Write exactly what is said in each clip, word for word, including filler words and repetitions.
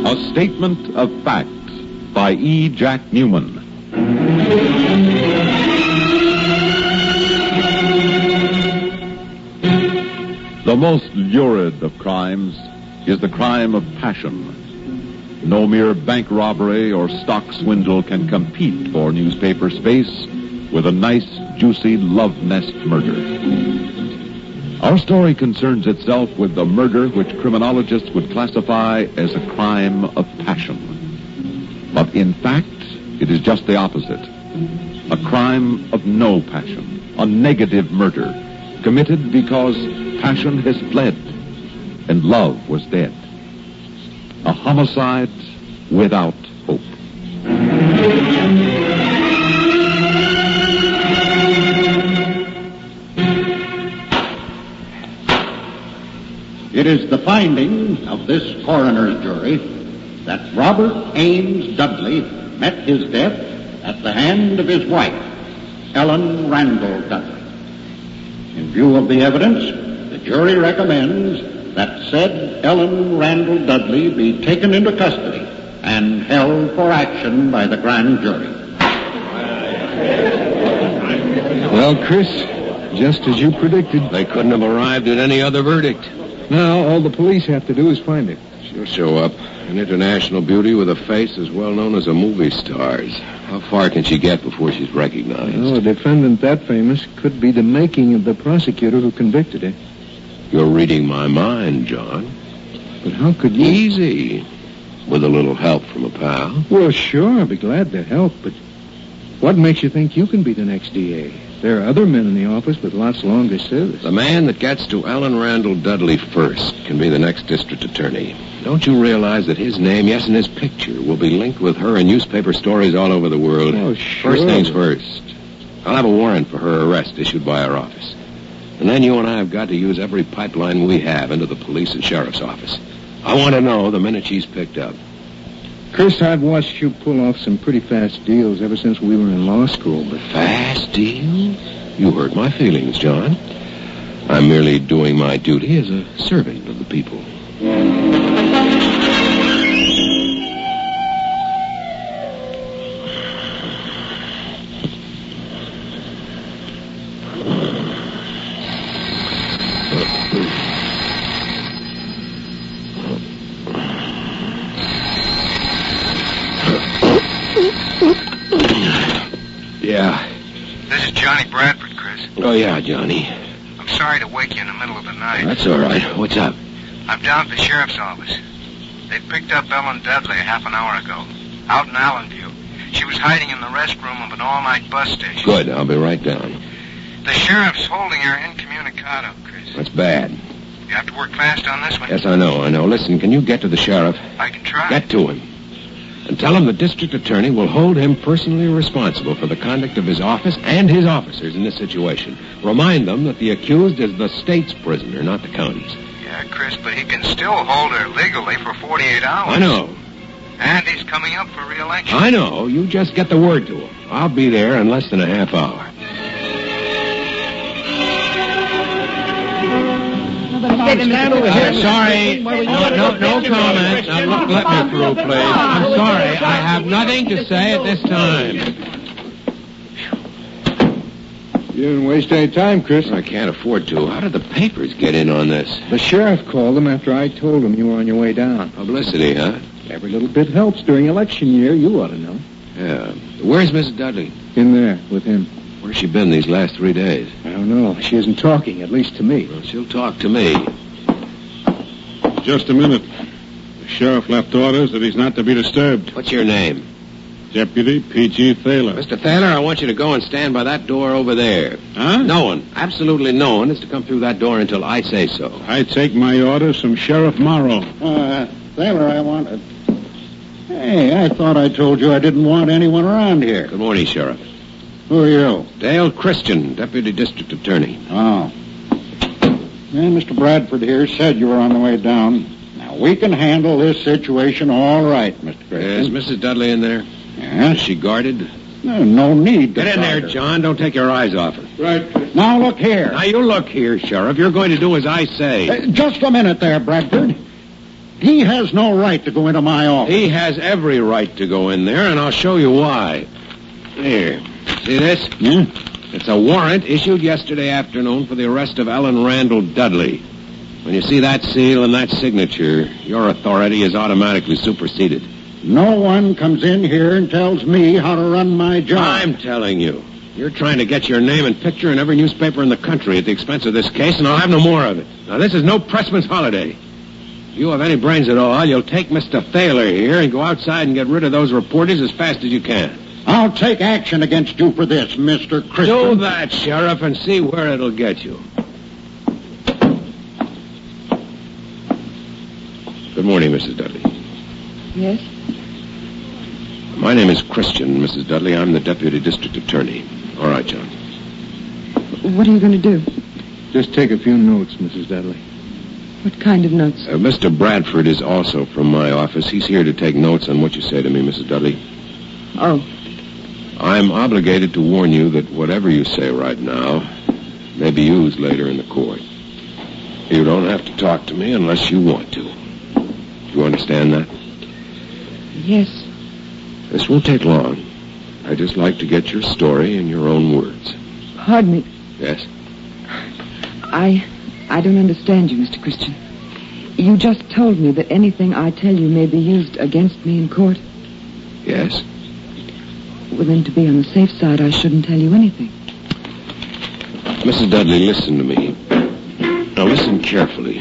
A Statement of Fact by E. Jack Newman. The most lurid of crimes is the crime of passion. No mere bank robbery or stock swindle can compete for newspaper space with a nice, juicy love nest murder. Our story concerns itself with the murder which criminologists would classify as a crime of passion. But in fact, it is just the opposite. A crime of no passion, a negative murder, committed because passion has fled and love was dead. A homicide without hope. It is the finding of this coroner's jury that Robert Ames Dudley met his death at the hand of his wife, Ellen Randall Dudley. In view of the evidence, the jury recommends that said Ellen Randall Dudley be taken into custody and held for action by the grand jury. Well, Chris, just as you predicted. They couldn't have arrived at any other verdict. Now, all the police have to do is find it. She'll show up. An international beauty with a face as well known as a movie star's. How far can she get before she's recognized? Well, a defendant that famous could be the making of the prosecutor who convicted her. You're reading my mind, John. But how could you... Easy. With a little help from a pal. Well, sure, I'd be glad to help, but what makes you think you can be the next D A? There are other men in the office with lots longer service. The man that gets to Ellen Randall Dudley first can be the next district attorney. Don't you realize that his name, yes, and his picture, will be linked with her in newspaper stories all over the world? Oh, sure. First things first. I'll have a warrant for her arrest issued by our office. And then you and I have got to use every pipeline we have into the police and sheriff's office. I want to know the minute she's picked up. Chris, I've watched you pull off some pretty fast deals ever since we were in law school, but... Fast deals? You hurt my feelings, John. I'm merely doing my duty as a servant of the people. Yeah. This is Johnny Bradford, Chris. Oh, yeah, Johnny. I'm sorry to wake you in the middle of the night. That's all right. What's up? I'm down at the sheriff's office. They picked up Ellen Dudley half an hour ago, out in Allenview. She was hiding in the restroom of an all-night bus station. Good. I'll be right down. The sheriff's holding her incommunicado, Chris. That's bad. You have to work fast on this one. Yes, I know, I know. Listen, can you get to the sheriff? I can try. Get to him. And tell him the district attorney will hold him personally responsible for the conduct of his office and his officers in this situation. Remind them that the accused is the state's prisoner, not the county's. Yeah, Chris, but he can still hold her legally for forty-eight hours. I know. And he's coming up for re-election. I know. You just get the word to him. I'll be there in less than a half hour. Uh, sorry. No, no, no comment. Now, look, let me through, please. I'm sorry. I have nothing to say at this time. You didn't waste any time, Chris. I can't afford to. How did the papers get in on this? The sheriff called them after I told him you were on your way down. Publicity, huh? Every little bit helps during election year. You ought to know. Yeah. Where's Missus Dudley? In there with him. Where's she been these last three days? I don't know. She isn't talking, at least to me. Well, she'll talk to me. Just a minute. The sheriff left orders that he's not to be disturbed. What's your name? Deputy P G Thaler. Mister Thaler, I want you to go and stand by that door over there. Huh? No one, absolutely no one, is to come through that door until I say so. I take my orders from Sheriff Morrow. Uh, Thaler, I wanted... Hey, I thought I told you I didn't want anyone around here. Good morning, Sheriff. Who are you? Dale Christian, Deputy District Attorney. Oh. Yeah, Mister Bradford here said you were on the way down. Now, we can handle this situation all right, Mister Christian. Is Missus Dudley in there? Yeah? Is she guarded? No, no need to Get in guard there, her. John. Don't take your eyes off her. Right. Now, look here. Now, you look here, Sheriff. You're going to do as I say. Uh, just a minute there, Bradford. He has no right to go into my office. He has every right to go in there, and I'll show you why. Here. See this? Yeah? It's a warrant issued yesterday afternoon for the arrest of Ellen Randall Dudley. When you see that seal and that signature, your authority is automatically superseded. No one comes in here and tells me how to run my job. I'm telling you. You're trying to get your name and picture in every newspaper in the country at the expense of this case, and I'll have no more of it. Now, this is no pressman's holiday. If you have any brains at all, you'll take Mister Thaler here and go outside and get rid of those reporters as fast as you can. I'll take action against you for this, Mister Christian. Do that, Sheriff, and see where it'll get you. Good morning, Missus Dudley. Yes? My name is Christian, Missus Dudley. I'm the Deputy District Attorney. All right, John. What are you going to do? Just take a few notes, Missus Dudley. What kind of notes? Uh, Mister Bradford is also from my office. He's here to take notes on what you say to me, Missus Dudley. Oh. I'm obligated to warn you that whatever you say right now may be used later in the court. You don't have to talk to me unless you want to. Do you understand that? Yes. This won't take long. I'd just like to get your story in your own words. Pardon me. Yes? I... I don't understand you, Mister Christian. You just told me that anything I tell you may be used against me in court. Yes? Well, then, to be on the safe side, I shouldn't tell you anything. Missus Dudley, listen to me. Now, listen carefully.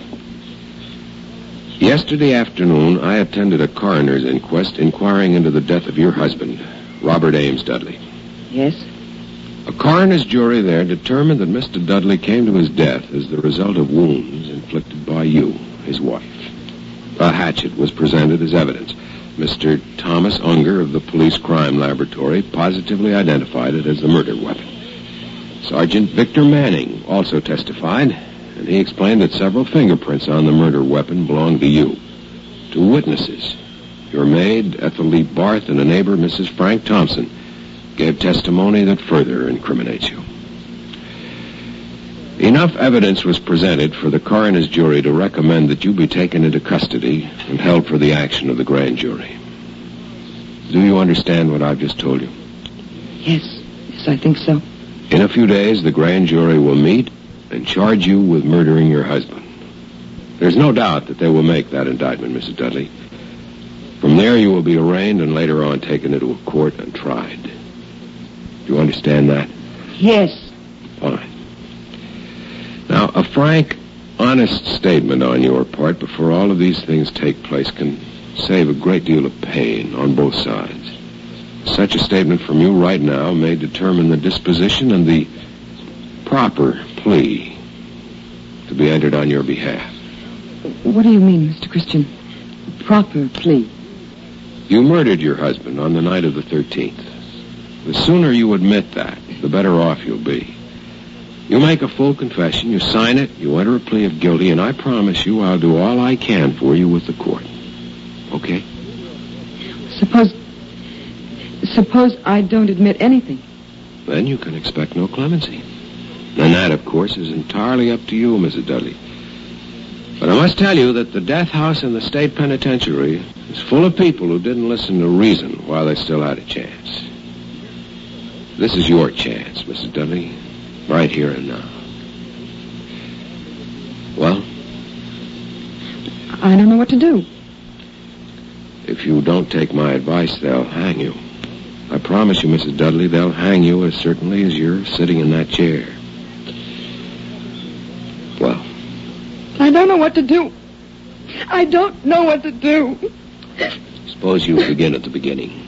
Yesterday afternoon, I attended a coroner's inquest inquiring into the death of your husband, Robert Ames Dudley. Yes? A coroner's jury there determined that Mister Dudley came to his death as the result of wounds inflicted by you, his wife. A hatchet was presented as evidence. Mister Thomas Unger of the Police Crime Laboratory positively identified it as the murder weapon. Sergeant Victor Manning also testified, and he explained that several fingerprints on the murder weapon belonged to you. Two witnesses, your maid, Ethel Lee Barth, and a neighbor, Missus Frank Thompson, gave testimony that further incriminates you. Enough evidence was presented for the coroner's jury to recommend that you be taken into custody and held for the action of the grand jury. Do you understand what I've just told you? Yes. Yes, I think so. In a few days, the grand jury will meet and charge you with murdering your husband. There's no doubt that they will make that indictment, Missus Dudley. From there, you will be arraigned and later on taken into a court and tried. Do you understand that? Yes. Fine. Now, a frank, honest statement on your part before all of these things take place can save a great deal of pain on both sides. Such a statement from you right now may determine the disposition and the proper plea to be entered on your behalf. What do you mean, Mister Christian? Proper plea? You murdered your husband on the night of the thirteenth. The sooner you admit that, the better off you'll be. You make a full confession, you sign it, you enter a plea of guilty, and I promise you I'll do all I can for you with the court. Okay? Suppose... Suppose I don't admit anything. Then you can expect no clemency. And that, of course, is entirely up to you, Missus Dudley. But I must tell you that the death house in the state penitentiary is full of people who didn't listen to reason while they still had a chance. This is your chance, Missus Dudley, right here and now. Well? I don't know what to do. If you don't take my advice, they'll hang you. I promise you, Missus Dudley, they'll hang you as certainly as you're sitting in that chair. Well? I don't know what to do. I don't know what to do. Suppose you begin at the beginning.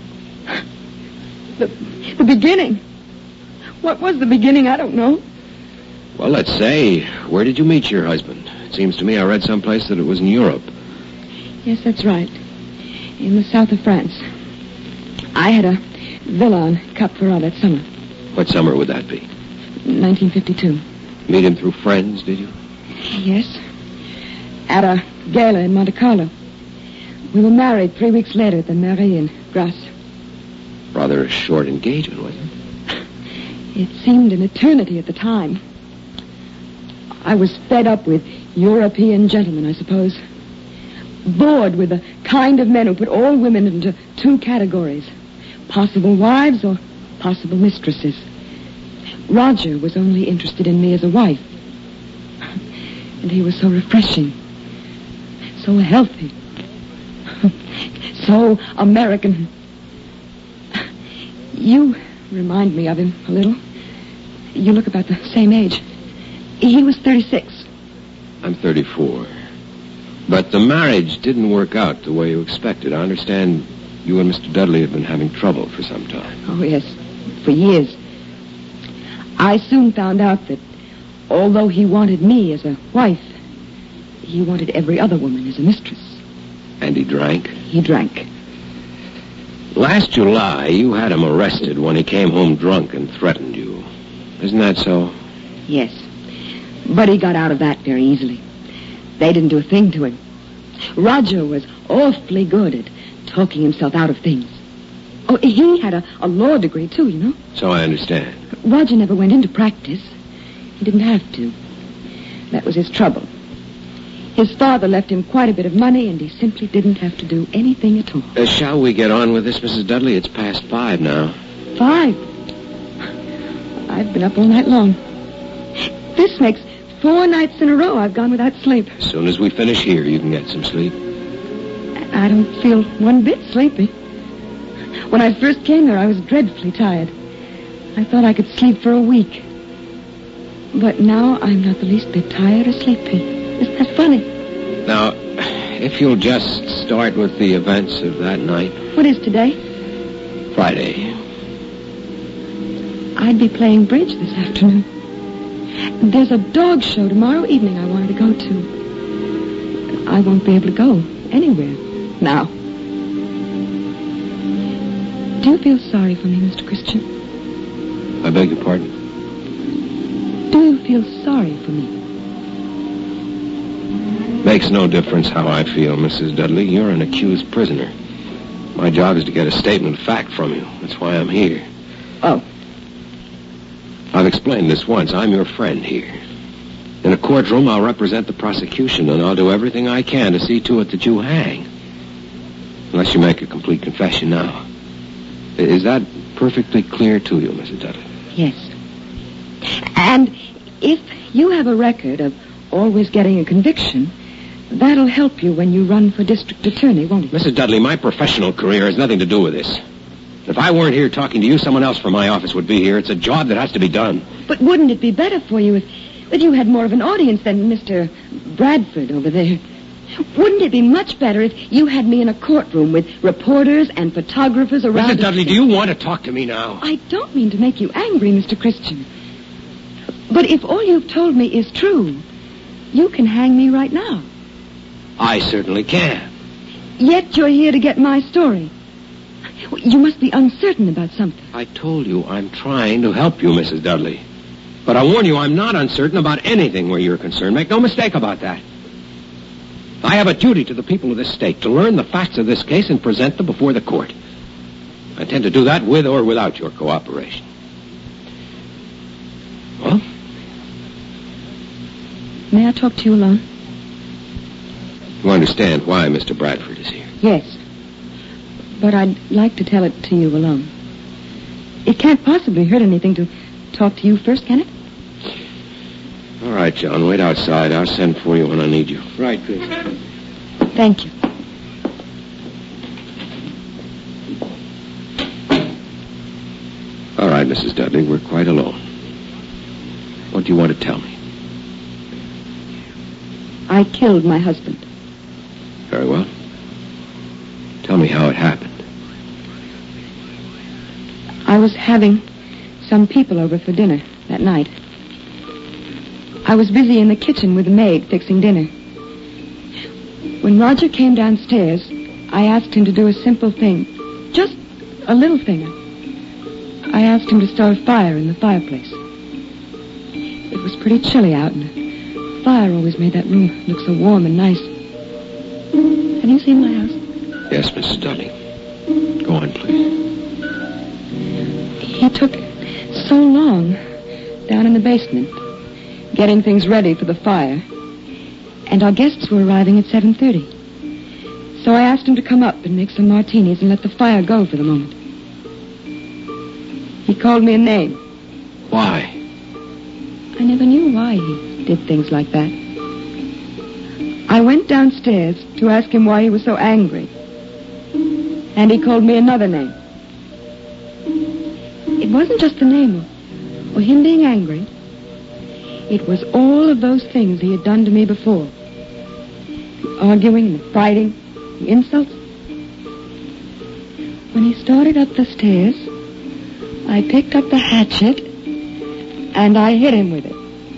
The, the beginning? What was the beginning? I don't know. Well, let's say, where did you meet your husband? It seems to me I read someplace that it was in Europe. Yes, that's right. In the south of France. I had a villa on Cap Ferrat that summer. What summer would that be? nineteen fifty-two. Meet him through friends, did you? Yes. At a gala in Monte Carlo. We were married three weeks later at the Mairie in Grasse. Rather a short engagement, wasn't it? It seemed an eternity at the time. I was fed up with European gentlemen, I suppose. bored with the kind of men who put all women into two categories. Possible wives or possible mistresses. Roger was only interested in me as a wife. And he was so refreshing. So healthy. So American. You remind me of him a little. You look about the same age. He was thirty-six. I'm thirty-four. But the marriage didn't work out the way you expected. I understand you and Mister Dudley have been having trouble for some time. Oh, yes. For years. I soon found out that although he wanted me as a wife, he wanted every other woman as a mistress. And he drank? He drank. Last July, you had him arrested when he came home drunk and threatened you. Isn't that so? Yes. But he got out of that very easily. They didn't do a thing to him. Roger was awfully good at talking himself out of things. Oh, he had a, a law degree, too, you know. So I understand. Roger never went into practice. He didn't have to. That was his trouble. His father left him quite a bit of money, and he simply didn't have to do anything at all. Uh, shall we get on with this, Missus Dudley? It's past five now. Five? I've been up all night long. This makes four nights in a row I've gone without sleep. As soon as we finish here, you can get some sleep. I don't feel one bit sleepy. When I first came here, I was dreadfully tired. I thought I could sleep for a week. But now I'm not the least bit tired or sleepy. Isn't that funny? Now, if you'll just start with the events of that night. What is today? Friday. I'd be playing bridge this afternoon. There's a dog show tomorrow evening I wanted to go to. I won't be able to go anywhere now. Do you feel sorry for me, Mister Christian? I beg your pardon? Do you feel sorry for me? Makes no difference how I feel, Missus Dudley. You're an accused prisoner. My job is to get a statement of fact from you. That's why I'm here. Oh. I've explained this once. I'm your friend here. In a courtroom, I'll represent the prosecution, and I'll do everything I can to see to it that you hang. Unless you make a complete confession now. Is that perfectly clear to you, Missus Dudley? Yes. And if you have a record of always getting a conviction, that'll help you when you run for district attorney, won't it? Missus Dudley, my professional career has nothing to do with this. If I weren't here talking to you, someone else from my office would be here. It's a job that has to be done. But wouldn't it be better for you if, if you had more of an audience than Mister Bradford over there? Wouldn't it be much better if you had me in a courtroom with reporters and photographers around... Missus Dudley, do you want to talk to me now? I don't mean to make you angry, Mister Christian. But if all you've told me is true, you can hang me right now. I certainly can. Yet you're here to get my story. You must be uncertain about something. I told you I'm trying to help you, Missus Dudley. But I warn you, I'm not uncertain about anything where you're concerned. Make no mistake about that. I have a duty to the people of this state to learn the facts of this case and present them before the court. I intend to do that with or without your cooperation. Well? May I talk to you alone? You understand why Mister Bradford is here? Yes. But I'd like to tell it to you alone. It can't possibly hurt anything to talk to you first, can it? All right, John. Wait outside. I'll send for you when I need you. Right, Chris. Thank you. All right, Missus Dudley. We're quite alone. What do you want to tell me? I killed my husband. Very well. Tell me how it happened. I was having some people over for dinner that night. I was busy in the kitchen with the maid fixing dinner. When Roger came downstairs, I asked him to do a simple thing. Just a little thing. I asked him to start a fire in the fireplace. It was pretty chilly out, and the fire always made that room look so warm and nice. Have you seen my house? Yes, Missus Dudley. Go on, please. He took so long down in the basement, getting things ready for the fire. And our guests were arriving at seven thirty. So I asked him to come up and make some martinis and let the fire go for the moment. He called me a name. Why? I never knew why he did things like that. I went downstairs to ask him why he was so angry. And he called me another name. It wasn't just the name or, or him being angry. It was all of those things he had done to me before. The arguing, the fighting, the insults. When he started up the stairs, I picked up the hatchet and I hit him with it.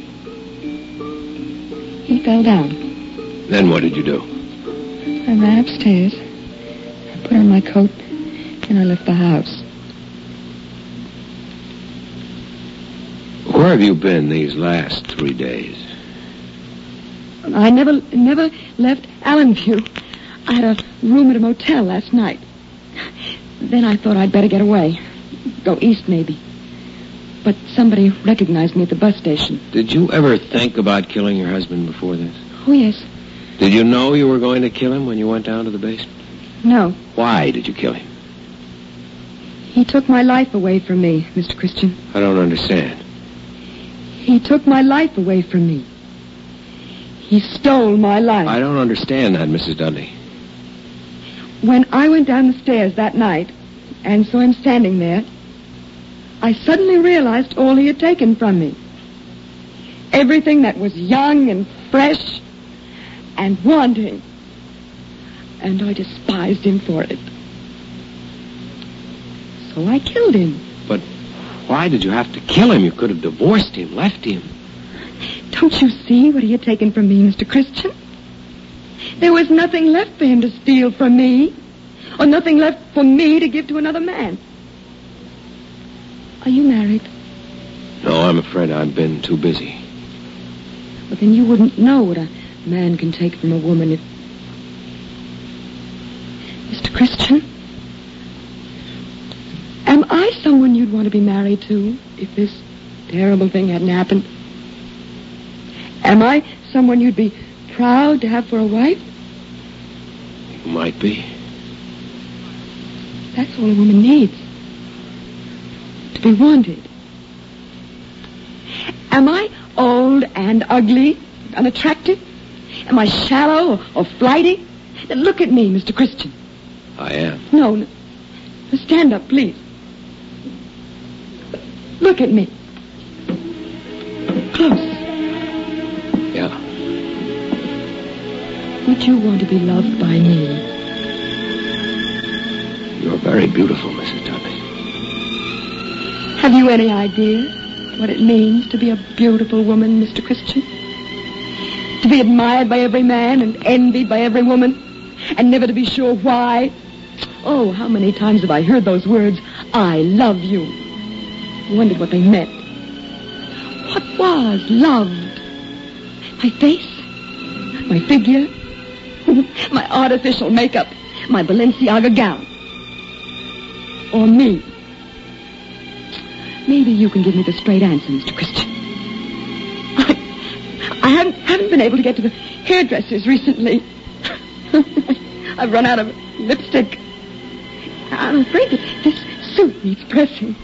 He fell down. Then what did you do? I ran upstairs, I put on my coat, and I left the house. Where have you been these last three days? I never, never left Allenview. I had a room at a motel last night. Then I thought I'd better get away. Go east, maybe. But somebody recognized me at the bus station. Did you ever think about killing your husband before this? Oh, yes. Did you know you were going to kill him when you went down to the basement? No. Why did you kill him? He took my life away from me, Mister Christian. I don't understand. He took my life away from me. He stole my life. I don't understand that, Missus Dudley. When I went down the stairs that night and saw him standing there, I suddenly realized all he had taken from me. Everything that was young and fresh and wanting. And I despised him for it. So I killed him. But why did you have to kill him? You could have divorced him, left him. Don't you see what he had taken from me, Mister Christian? There was nothing left for him to steal from me, or nothing left for me to give to another man. Are you married? No, I'm afraid I've been too busy. But then you wouldn't know what a man can take from a woman if... Mister Christian, am I someone you'd want to be married to if this terrible thing hadn't happened? Am I someone you'd be proud to have for a wife? Might be. That's all a woman needs. To be wanted. Am I old and ugly, unattractive? Am I shallow or, or flighty? Then look at me, Mister Christian. I am. No, no. Stand up, please. Look at me. Close. Yeah. Would you want to be loved by me? You're very beautiful, Missus Dudley. Have you any idea what it means to be a beautiful woman, Mister Christian? To be admired by every man and envied by every woman, and never to be sure why? Oh, how many times have I heard those words, I love you. I wondered what they meant. What was loved? My face? My figure? My artificial makeup? My Balenciaga gown? Or me? Maybe you can give me the straight answer, Mister Christian. I, I haven't, haven't been able to get to the hairdressers recently. I've run out of lipstick. I'm afraid that this suit needs pressing.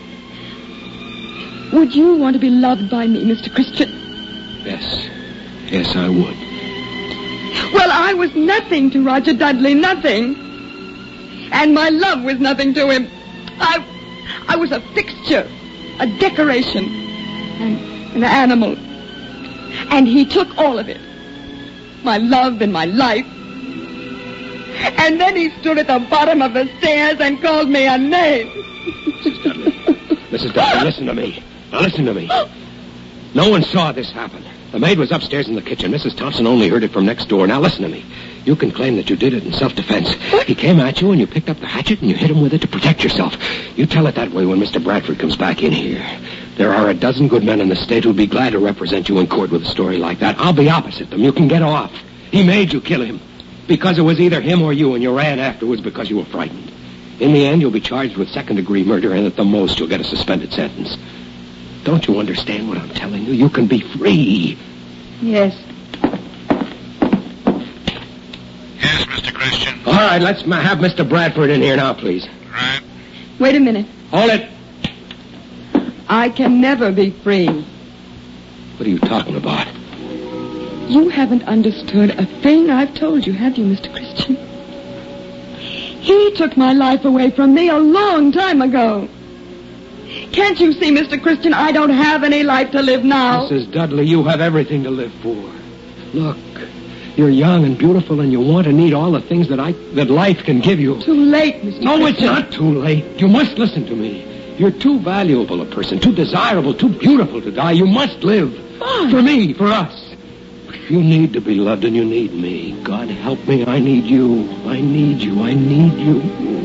Would you want to be loved by me, Mister Christian? Yes. Yes, I would. Well, I was nothing to Roger Dudley, nothing. And my love was nothing to him. I, I was a fixture, a decoration, and an animal. And he took all of it. My love and my life. And then he stood at the bottom of the stairs and called me a name. Missus Dudley. Missus Dudley, listen to me. Now listen to me. No one saw this happen. The maid was upstairs in the kitchen. Missus Thompson only heard it from next door. Now listen to me. You can claim that you did it in self-defense. He came at you and you picked up the hatchet and you hit him with it to protect yourself. You tell it that way when Mister Bradford comes back in here. There are a dozen good men in the state who'd be glad to represent you in court with a story like that. I'll be opposite them. You can get off. He made you kill him. Because it was either him or you, and you ran afterwards because you were frightened. In the end, you'll be charged with second-degree murder, and at the most, you'll get a suspended sentence. Don't you understand what I'm telling you? You can be free. Yes. Yes, Mister Christian. right, let's ma- have Mister Bradford in here now, please. Right. Wait a minute. Hold it. I can never be free. What are you talking about? You haven't understood a thing I've told you, have you, Mister Christian? He took my life away from me a long time ago. Can't you see, Mister Christian, I don't have any life to live now? Missus Dudley, you have everything to live for. Look, you're young and beautiful, and you want and need all the things that I that life can give you. Too late, Mister No, Christian. it's not too late. You must listen to me. You're too valuable a person, too desirable, too beautiful to die. You must live. Why? For me, for us. You need to be loved, and you need me. God help me, I need you. I need you, I need you.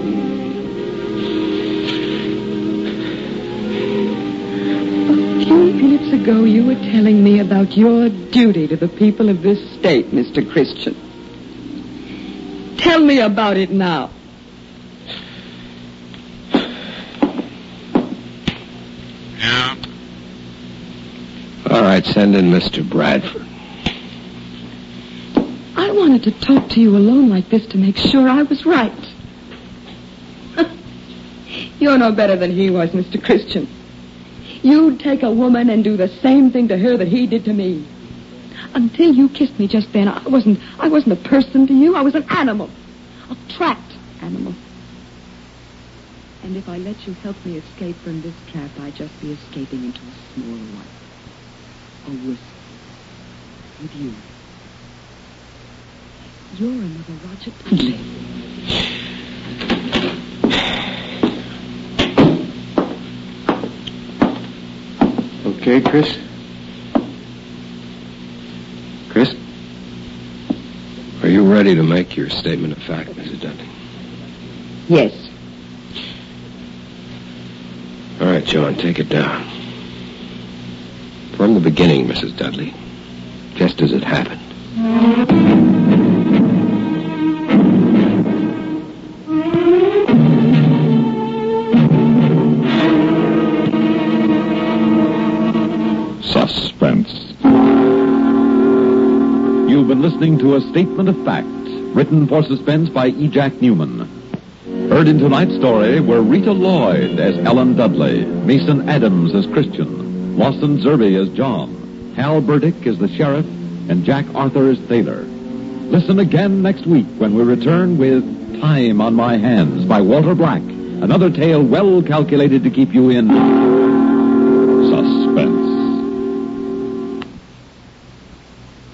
A few minutes ago, you were telling me about your duty to the people of this state, Mister Christian. Tell me about it now. Yeah. All right, send in Mister Bradford. I wanted to talk to you alone like this to make sure I was right. You're no better than he was, Mister Christian. You'd take a woman and do the same thing to her that he did to me. Until you kissed me just then, I wasn't I wasn't a person to you. I was an animal. A trapped animal. And if I let you help me escape from this trap, I'd just be escaping into a smaller life. A whisper. With you. You're another Roger Dudley. Okay, Chris? Chris? Are you ready to make your statement of fact, Missus Dudley? Yes. All right, John, take it down. From the beginning, Missus Dudley, just as it happened. Suspense. You've been listening to A Statement of Fact, written for Suspense by E. Jack Newman. Heard in tonight's story were Rita Lloyd as Ellen Dudley, Mason Adams as Christian, Lawson Zerby as John, Hal Burdick as the sheriff, and Jack Arthur as Thaler. Listen again next week when we return with Time on My Hands by Walter Black, another tale well calculated to keep you in